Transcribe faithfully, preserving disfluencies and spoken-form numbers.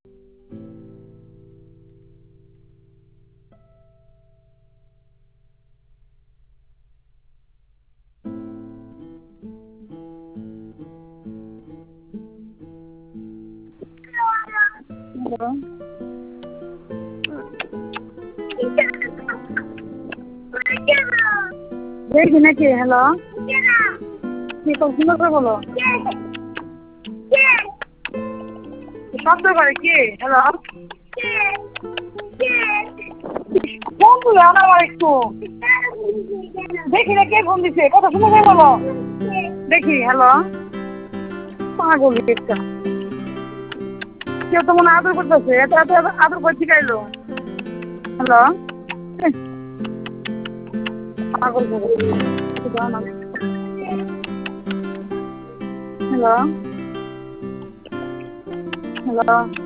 Hello? দেখি নাকি hello কি সুন্দর করে বলো শব্দ করে কি হ্যালো ফোন তুলে আমার একটু দেখি না কে ফোন দিছে কথা সুন্দর করে বলো দেখি হ্যালো পাগল একটা কেউ তো মনে আদর করতেছে এত এত আদর করে শিখাইলো হ্যালো পাগল হ্যালো হ্যালো